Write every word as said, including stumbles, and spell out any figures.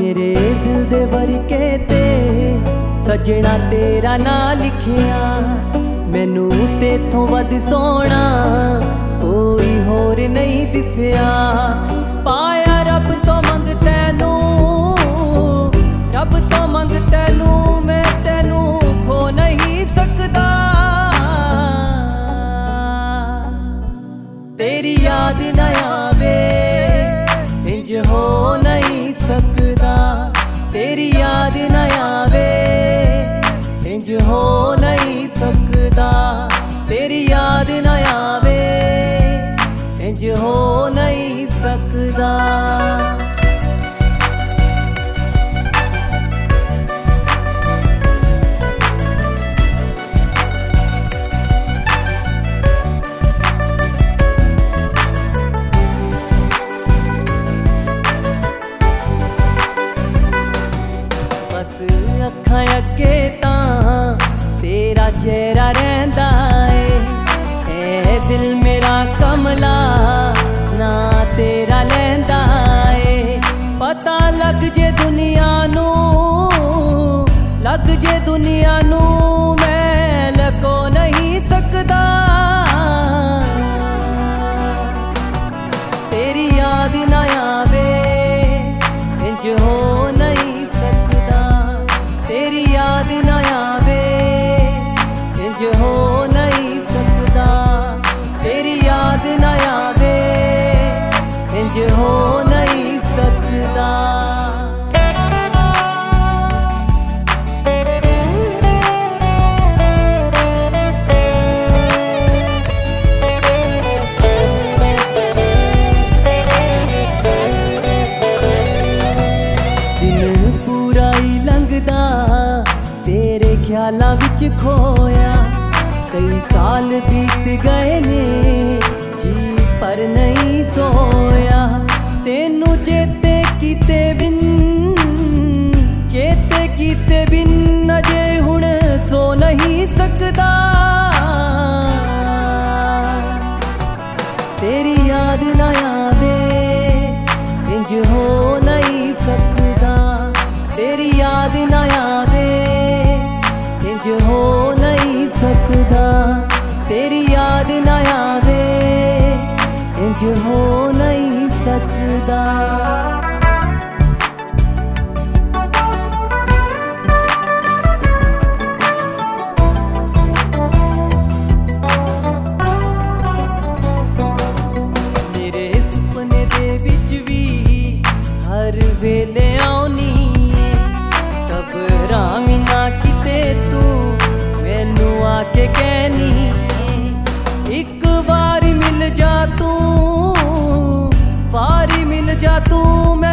मेरे दिल दे वरके ते सजना तेरा ना लिखिया, मैनू तेथों वध सोना कोई होर नहीं दिसिया। पाया रब तो मंग तैनू, रब तो मंग तैनू, मैं तैनू खो नहीं सकदा। तेरी याद ना आवे इंज हो नहीं सकदा, तेरी याद ना आवे इंज हो नहीं सकदा, तेरी याद ना आवे इंज हो नहीं सकदा। अखां अगे तां तेरा चेहरा रहिंदा ए, ए दिल मेरा कमला ना तेरा लैंदा ए। पता लग जे दुनिया नू, लग जे दुनिया नू, मैं लको नहीं सकदा। तेरी याद ना आवे इंज हो नहीं सकदा, तेरी याद ना आवे इंज हो नहीं सकदा, तेरी याद ना आवे इंज हो नहीं सकदा। दिन पूरा ही लंघदा तेरे ख्यालां विच खोया, कई साल बीत गए ने जी पर नहीं सोया। तेनू चेते कीते बिन, चेते कीते बिन अजे हुण सो नहीं सकदा। तेरी याद ना आवे इंज हो नहीं सकदा, तेरी याद ना आवे इंज हो नहीं सकदा, तेरी याद ना आवे इंज हो नहीं सकदा। मेरे सुपने दे विच भी हर वेले आउनी, घबरावी ना किते तू मैनू आके कहनी। एक बारी मिल जा तू, बारी मिल जा तू।